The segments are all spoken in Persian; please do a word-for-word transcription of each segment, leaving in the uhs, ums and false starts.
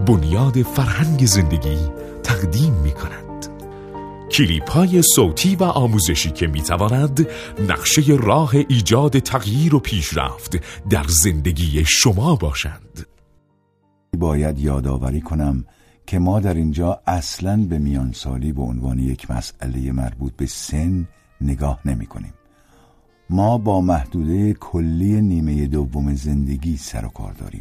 بنیاد فرهنگ زندگی تقدیم می کند. کلیپ های صوتی و آموزشی که می تواند نقشه راه ایجاد تغییر و پیشرفت در زندگی شما باشند. باید یادآوری کنم که ما در اینجا اصلاً به میانسالی به عنوان یک مسئله مربوط به سن نگاه نمی کنیم. ما با محدوده کلی نیمه دوم زندگی سر و کار داریم.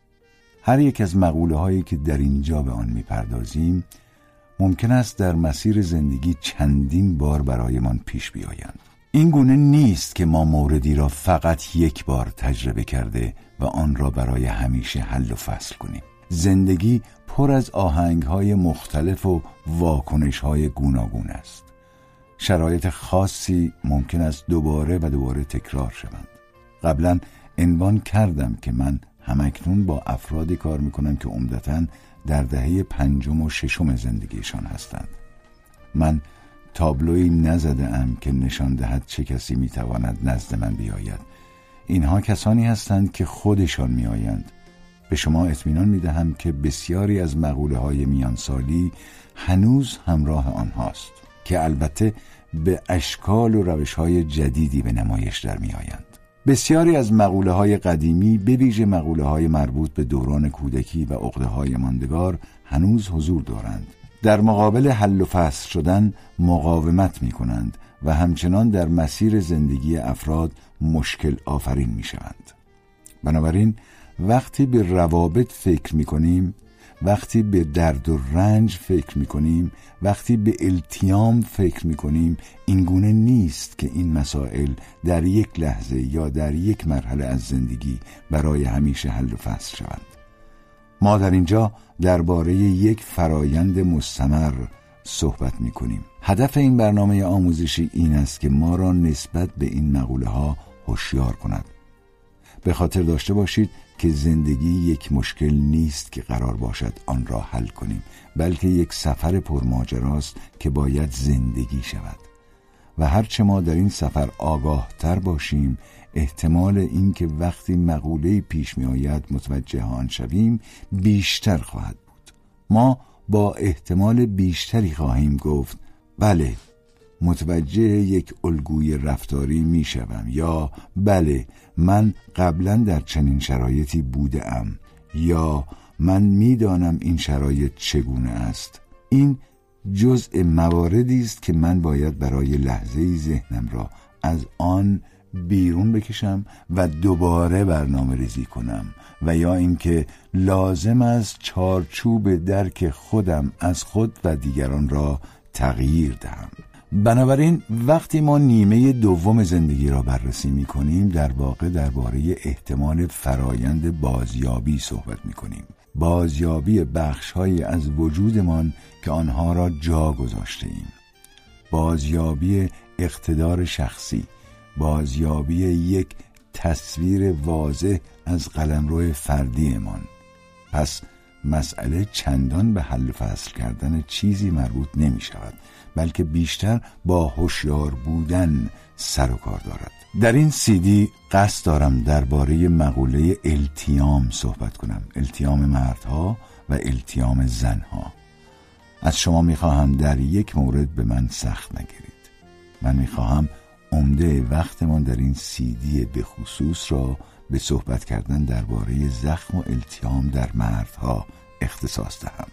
هر یک از مقوله هایی که در اینجا به آن می پردازیم ممکن است در مسیر زندگی چندین بار برایمان پیش بیایند. این گونه نیست که ما موردی را فقط یک بار تجربه کرده و آن را برای همیشه حل و فصل کنیم. زندگی پر از آهنگ‌های مختلف و واکنش‌های گوناگون است. شرایط خاصی ممکن است دوباره و دوباره تکرار شوند. قبلا عنوان کردم که من همکنون با افرادی کار میکنم که عمدتاً در دهه پنجم و ششم زندگیشان هستند. من تابلویی نزده ام که نشان دهد چه کسی میتواند نزد من بیاید. اینها کسانی هستند که خودشان میآیند. به شما اطمینان میدهم که بسیاری از مقوله های میانسالی هنوز همراه آنهاست که البته به اشکال و روش های جدیدی به نمایش در میآیند. بسیاری از مقوله های قدیمی به ویژه مقوله های مربوط به دوران کودکی و عقده های ماندگار هنوز حضور دارند. در مقابل حل و فصل شدن مقاومت می کنند و همچنان در مسیر زندگی افراد مشکل آفرین می شوند. بنابراین وقتی به روابط فکر می کنیم، وقتی به درد و رنج فکر می کنیم، وقتی به التیام فکر می کنیم، این گونه نیست که این مسائل در یک لحظه یا در یک مرحله از زندگی برای همیشه حل و فصل شوند. ما در اینجا درباره یک فرایند مستمر صحبت می کنیم. هدف این برنامه آموزشی این است که ما را نسبت به این مقوله ها هوشیار کند. به خاطر داشته باشید که زندگی یک مشکل نیست که قرار باشد آن را حل کنیم، بلکه یک سفر پرماجراست که باید زندگی شود. و هرچه ما در این سفر آگاه تر باشیم، احتمال این که وقتی مقوله پیش می آید متوجه آن شویم بیشتر خواهد بود. ما با احتمال بیشتری خواهیم گفت بله، متوجه یک الگوی رفتاری می شوم، یا بله، من قبلا در چنین شرایطی بوده ام، یا من می دانم این شرایط چگونه است. این جزء مواردی است که من باید برای لحظه‌ای ذهنم را از آن بیرون بکشم و دوباره برنامه ریزی کنم، و یا اینکه لازم است چارچوب درک خودم از خود و دیگران را تغییر دهم. بنابراین وقتی ما نیمه دوم زندگی را بررسی می کنیم، در واقع درباره احتمال فرایند بازیابی صحبت می کنیم. بازیابی بخش‌هایی از وجودمان که آنها را جا گذاشته ایم. بازیابی اقتدار شخصی، بازیابی یک تصویر واضح از قلمرو فردیمان. پس مسئله چندان به حل و فصل کردن چیزی مربوط نمی شود، بلکه بیشتر با هوشیار بودن سر و کار دارد. در این سی دی قصد دارم درباره مقوله التیام صحبت کنم. التیام مردها و التیام زنها. از شما میخواهم در یک مورد به من سخت نگیرید. من میخواهم عمده وقتمان در این سی دی به خصوص را به صحبت کردن درباره زخم و التیام در مردها اختصاص دهم.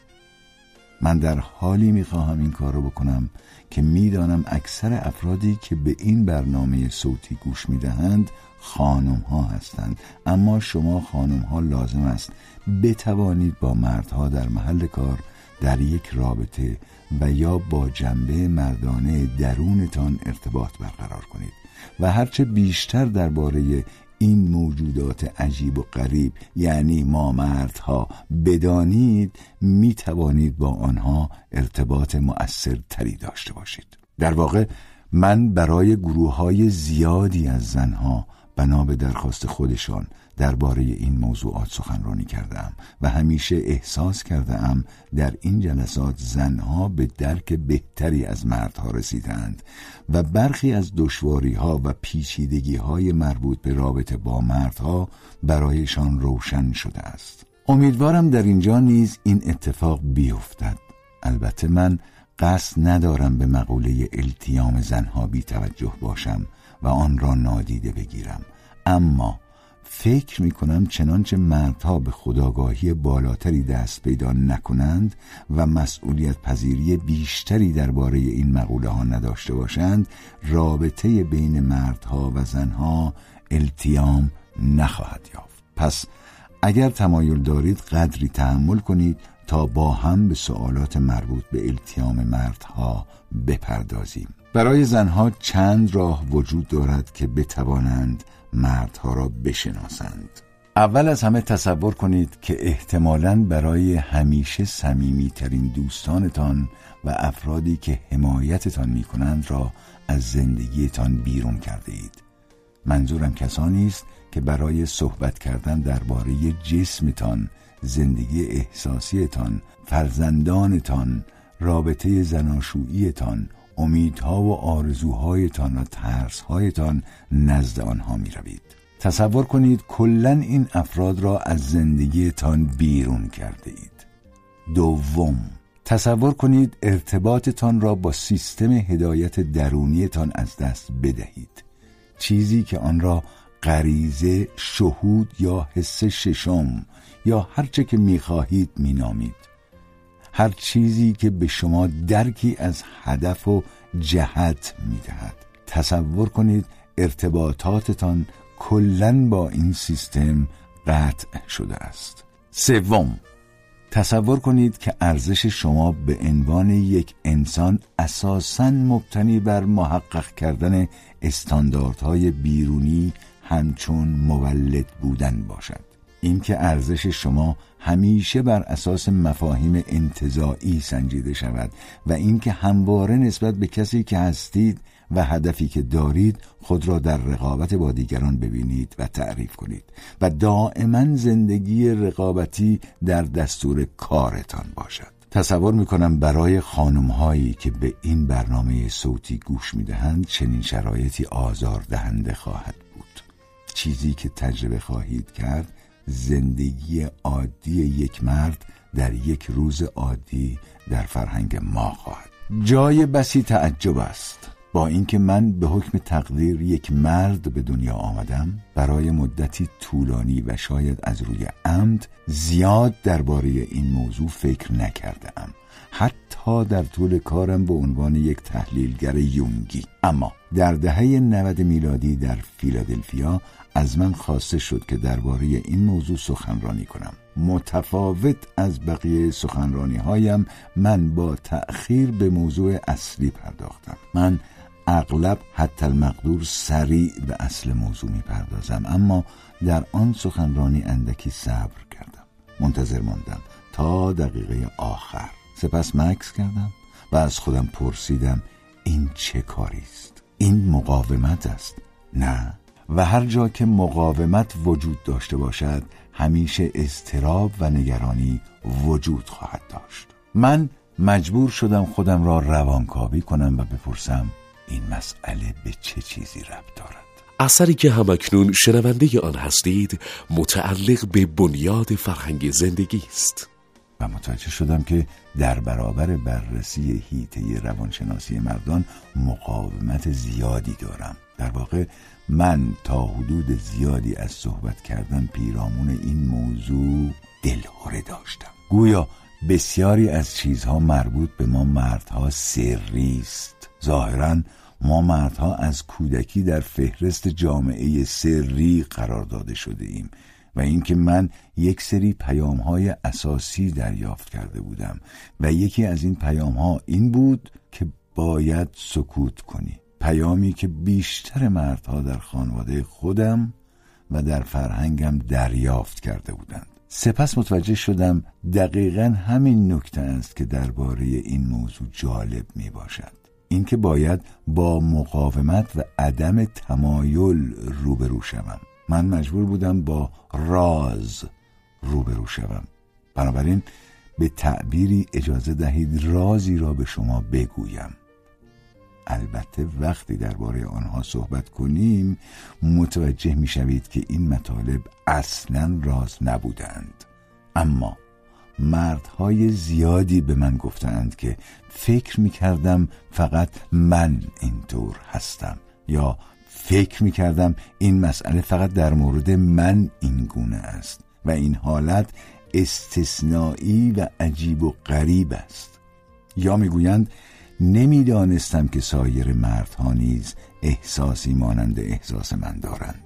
من در حالی میخواهم این کار رو بکنم که میدانم اکثر افرادی که به این برنامه صوتی گوش میدهند خانم ها هستند، اما شما خانم ها لازم است بتوانید با مردها در محل کار در یک رابطه و یا با جنبه مردانه درونتان ارتباط برقرار کنید و هرچه بیشتر درباره این موجودات عجیب و غریب، یعنی ما مردها، بدانید، می توانید با آنها ارتباط مؤثر تری داشته باشید. در واقع من برای گروه‌های زیادی از زنها بنا به درخواست خودشان درباره این موضوعات سخنرانی کردم و همیشه احساس کردم در این جلسات زنها به درک بهتری از مردها رسیدند و برخی از دشواری‌ها و پیچیدگی‌های مربوط به رابطه با مردها برایشان روشن شده است. امیدوارم در اینجا نیز این اتفاق بیفتد. البته من قصد ندارم به مقوله التیام زنها بی توجه باشم و آن را نادیده بگیرم، اما فکر می کنم چنانچه مردها به خودآگاهی بالاتری دست پیدا نکنند و مسئولیت پذیری بیشتری درباره این مقوله ها نداشته باشند، رابطه بین مردها و زنها التیام نخواهد یافت. پس اگر تمایل دارید قدری تحمل کنید تا با هم به سوالات مربوط به التیام مردها بپردازیم. برای زنها چند راه وجود دارد که بتوانند مردها را بشناسند. اول از همه تصور کنید که احتمالاً برای همیشه صمیمی‌ترین دوستانتان و افرادی که حمایتتان می‌کنند را از زندگیتان بیرون کرده اید. منظورم کسانی است که برای صحبت کردن درباره جسمتان، زندگی احساسیتان، فرزندانتان، رابطه زناشوییتان، امیدها و آرزوهایتان و ترسهایتان نزد آنها می روید. تصور کنید کلن این افراد را از زندگیتان بیرون کرده اید. دوم، تصور کنید ارتباطتان را با سیستم هدایت درونیتان از دست بدهید، چیزی که آن را غریزه، شهود یا حس ششم یا هرچه که می خواهید می نامید. هر چیزی که به شما درکی از هدف و جهت می دهد. تصور کنید ارتباطاتتان کلاً با این سیستم قطع شده است. سوم، تصور کنید که ارزش شما به عنوان یک انسان اساساً مبتنی بر محقق کردن استانداردهای بیرونی همچون مولد بودن باشد. این که ارزش شما همیشه بر اساس مفاهیم انتزاعی سنجیده شود و این که همواره نسبت به کسی که هستید و هدفی که دارید خود را در رقابت با دیگران ببینید و تعریف کنید و دائما زندگی رقابتی در دستور کارتان باشد. تصور میکنم برای خانم‌هایی که به این برنامه صوتی گوش میدهند چنین شرایطی آزاردهنده خواهد بود. چیزی که تجربه خواهید کرد زندگی عادی یک مرد در یک روز عادی در فرهنگ ما خواهد. جای بسی تعجب است. با اینکه من به حکم تقدیر یک مرد به دنیا آمدم، برای مدتی طولانی و شاید از روی عمد زیاد درباره این موضوع فکر نکردم، حتی در طول کارم به عنوان یک تحلیلگر یونگی. اما در دهه نود میلادی در فیلادلفیا از من خواسته شد که درباره این موضوع سخنرانی کنم. متفاوت از بقیه سخنرانی هایم من با تأخیر به موضوع اصلی پرداختم. من اغلب حتی المقدور سریع به اصل موضوع می پردازم، اما در آن سخنرانی اندکی صبر کردم. منتظر ماندم تا دقیقه آخر. سپس مکث کردم و از خودم پرسیدم این چه کاری است؟ این مقاومت است؟ نه. و هر جا که مقاومت وجود داشته باشد همیشه اضطراب و نگرانی وجود خواهد داشت. من مجبور شدم خودم را روانکاوی کنم و بپرسم این مسئله به چه چیزی ربط دارد؟ اثری که همکنون شنونده آن هستید متعلق به بنیاد فرهنگ زندگی است. و متوجه شدم که در برابر بررسی حیطه روانشناسی مردان مقاومت زیادی دارم. در واقع من تا حدود زیادی از صحبت کردن پیرامون این موضوع دلهره داشتم. گویا بسیاری از چیزها مربوط به ما مردها سری است. ظاهراً ما مردها از کودکی در فهرست جامعه سری قرار داده شده ایم و اینکه من یک سری پیام‌های اساسی دریافت کرده بودم و یکی از این پیام‌ها این بود که باید سکوت کنی. پیامی که بیشتر مردها در خانواده خودم و در فرهنگم دریافت کرده بودند. سپس متوجه شدم دقیقاً همین نکته است که درباره این موضوع جالب می باشد. اینکه باید با مقاومت و عدم تمایل روبرو شوم. من مجبور بودم با راز روبرو شوم. بنابراین به تعبیری اجازه دهید رازی را به شما بگویم. البته وقتی درباره آنها صحبت کنیم متوجه می شوید که این مطالب اصلاً راز نبودند. اما مردهای زیادی به من گفتند که فکر میکردم فقط من اینطور هستم، یا فکر میکردم این مسئله فقط در مورد من این گونه است و این حالت استثنایی و عجیب و غریب است. یا میگویند نمیدانستم که سایر مردها نیز احساسی مانند احساس من دارند.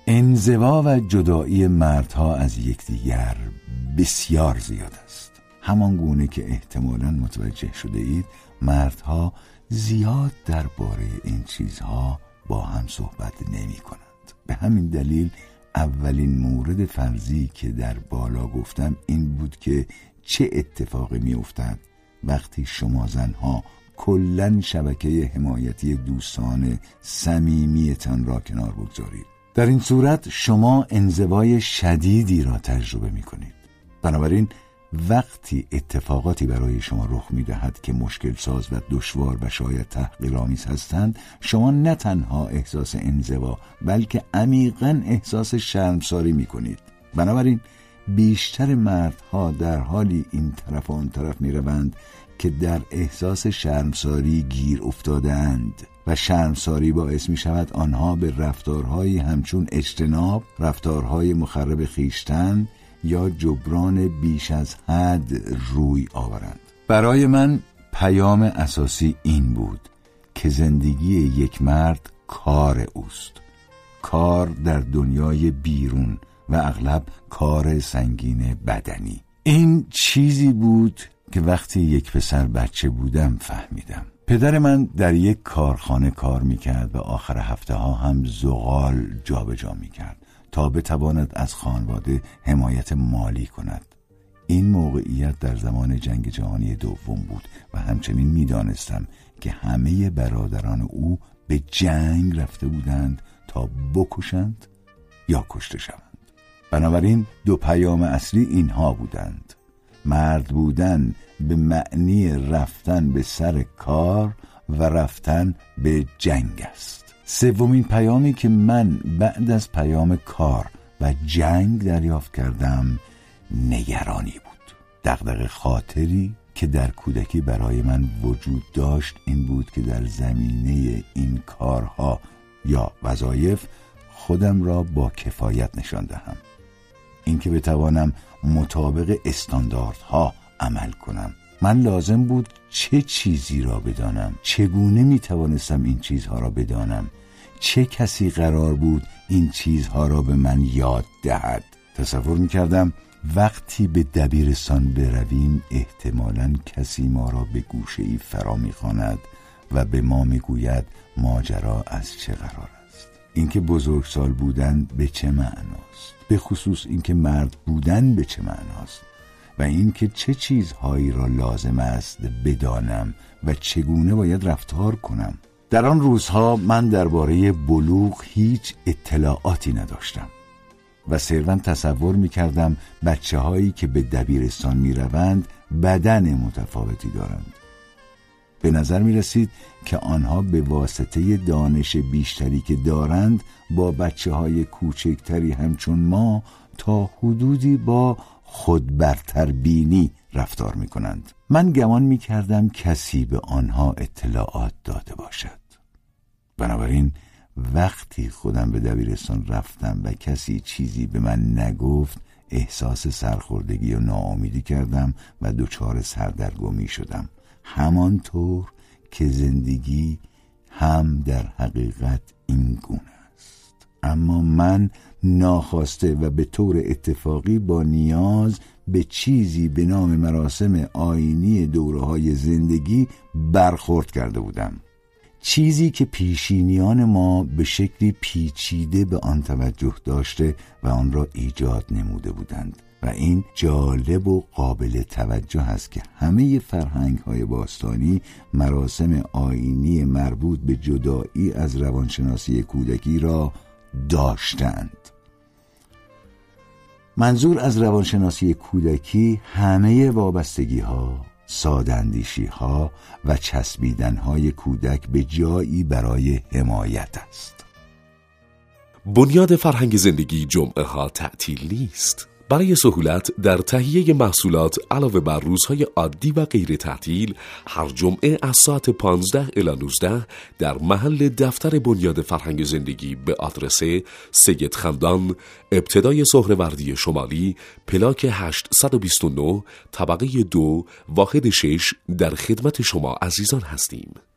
انزوا و جدایی مردها از یکدیگر بسیار زیاد است. همان گونه که احتمالاً متوجه شده اید، مردها زیاد درباره این چیزها با هم صحبت نمی کنند. به همین دلیل اولین مورد فرضی که در بالا گفتم این بود که چه اتفاقی می افتد وقتی شما زنها کلاً شبکه حمایتی دوستان صمیمیتان را کنار بگذارید. در این صورت شما انزوای شدیدی را تجربه می کنید. بنابراین وقتی اتفاقاتی برای شما رخ می دهد که مشکل ساز و دشوار و شاید تحقیرآمیز هستند، شما نه تنها احساس انزوا بلکه عمیقاً احساس شرمساری می کنید. بنابراین بیشتر مردها در حالی این طرف و آن طرف می روند که در احساس شرمساری گیر افتادند و شرمساری باعث می شود آنها به رفتارهایی همچون اجتناب، رفتارهای مخرب خویشتن یا جبران بیش از حد روی آورند. برای من پیام اساسی این بود که زندگی یک مرد کار اوست، کار در دنیای بیرون و اغلب کار سنگین بدنی. این چیزی بود که وقتی یک پسر بچه بودم فهمیدم. پدر من در یک کارخانه کار میکرد و آخر هفته ها هم زغال جابجا میکرد تا بتواند از خانواده حمایت مالی کند. این موقعیت در زمان جنگ جهانی دوم بود و همچنین میدانستم که همه برادران او به جنگ رفته بودند تا بکشند یا کشته شوند. بنابراین دو پیام اصلی اینها بودند: مرد بودن به معنی رفتن به سر کار و رفتن به جنگ است. سومین پیامی که من بعد از پیام کار و جنگ دریافت کردم نگرانی بود. دغدغه خاطری که در کودکی برای من وجود داشت این بود که در زمینه این کارها یا وظایف خودم را با کفایت نشان دهم، اینکه بتوانم مطابق استانداردها عمل کنم. من لازم بود چه چیزی را بدانم، چگونه می توانستم این چیزها را بدانم، چه کسی قرار بود این چیزها را به من یاد دهد. تصور می کردم وقتی به دبیرستان برویم احتمالاً کسی ما را به گوشه‌ای فرا می خواند و به ما می گوید ماجرا از چه قرار است، اینکه بزرگسال بودن به چه معناست، به خصوص اینکه مرد بودن به چه معناست و اینکه چه چیزهایی را لازم است بدانم و چگونه باید رفتار کنم. در آن روزها من درباره بلوغ هیچ اطلاعاتی نداشتم و صرفاً تصور می‌کردم بچه‌هایی که به دبیرستان می‌روند بدن متفاوتی دارند. به نظر می‌رسید که آنها به واسطه دانش بیشتری که دارند با بچه‌های کوچکتری همچون ما تا حدودی با خودبرتربینی رفتار می‌کنند. من گمان می‌کردم کسی به آنها اطلاعات داده باشد. بنابراین وقتی خودم به دبیرستان رفتم و کسی چیزی به من نگفت احساس سرخوردگی و ناامیدی کردم و دچار سردرگمی شدم، همانطور که زندگی هم در حقیقت این گونه است. اما من ناخواسته و به طور اتفاقی با نیاز به چیزی به نام مراسم آیینی دوره‌های زندگی برخورد کرده بودم، چیزی که پیشینیان ما به شکلی پیچیده به آن توجه داشته و آن را ایجاد نموده بودند. و این جالب و قابل توجه است که همه فرهنگ‌های باستانی مراسم آیینی مربوط به جدایی از روانشناسی کودکی را داشتند. منظور از روانشناسی کودکی همه وابستگی‌ها، ساده‌اندیشی‌ها و چسبیدن‌های کودک به جایی برای حمایت است. بنیاد فرهنگ زندگی جمعه ها تعطیل نیست، برای سهولت در تهیه محصولات علاوه بر روزهای عادی و غیر تعطیل، هر جمعه از ساعت پانزده الی نوزده در محل دفتر بنیاد فرهنگ زندگی به آدرس سید خندان، ابتدای سهروردی شمالی، پلاک هشتصد و بیست و نه، طبقه دو، واحد شش در خدمت شما عزیزان هستیم.